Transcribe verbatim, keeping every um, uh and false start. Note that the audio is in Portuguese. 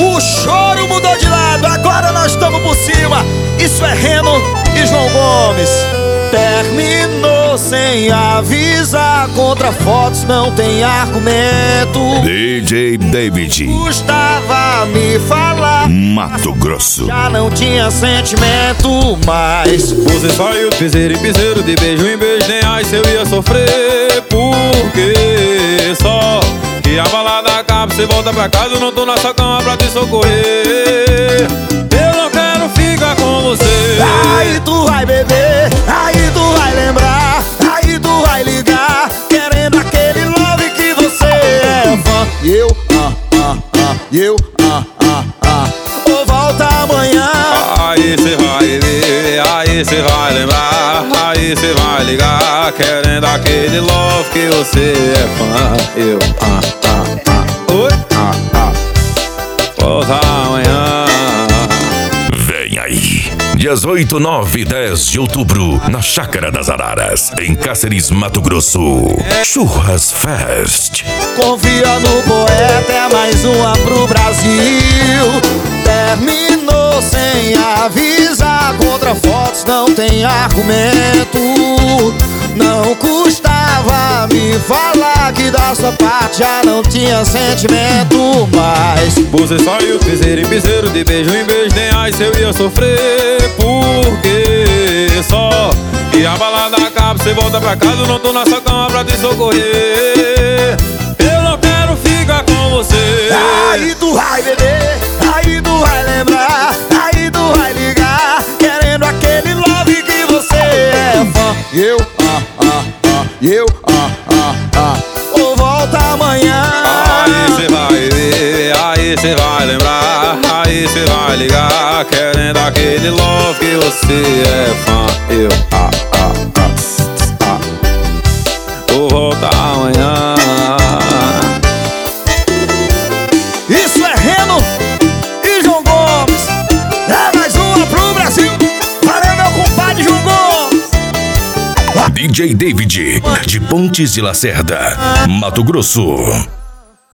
O choro mudou de lado, agora nós estamos por cima. Isso é Reno e João Gomes. Terminou sem avisar, contra fotos não tem argumento. D J David Custava me falar, Mato Grosso. já não tinha sentimento mais. Você saiu de piseiro em piseiro, de beijo em beijo, nem ai se eu ia sofrer. Porque só que a balada acaba, você volta pra casa, eu não tô na sua cama pra te socorrer. Eu não quero ficar com você. Aí tu vai beber, aí tu vai lembrar, aí tu vai ligar, querendo aquele love que você é fã. E eu, ah, ah, ah, e eu, ah, ah, ah, ou volta amanhã. Aí cê vai ver, aí cê vai lembrar, aí cê vai ligar, querendo aquele love que você é fã. Eu, ah, ah, ah, oi, ah, ah, volta amanhã. Vem aí, dias oito, nove e dez de outubro, na Chácara das Araras, em Cáceres, Mato Grosso. Churras Fest. Confia no poeta, é mais uma pro Brasil. Terminou sem avisar, contra fotos não tem argumento. Não custava me falar que da sua parte já não tinha sentimento mais. Você saiu de piseiro em piseiro, de beijo em beijo, nem ai se eu ia sofrer. Porque só que a balada acaba, você volta pra casa, eu não tô na sua cama pra te socorrer. Eu não quero ficar com você. Aí tu vai beber, aí tu vai lembrar, aí tu vai ligar, querendo aquele love que você é fã. E eu, ah, ah, ah, e eu, ah, ah, ah, ou volta amanhã. Aí cê vai ver, aí cê vai lembrar, aí cê vai ligar, querendo aquele love que você é fã. Eu, ah, ah, ah, ah, vou voltar amanhã. Isso é Reno e João Gomes. É mais uma pro Brasil. Valeu, meu compadre João Gomes. D J David, de Pontes de Lacerda, Mato Grosso.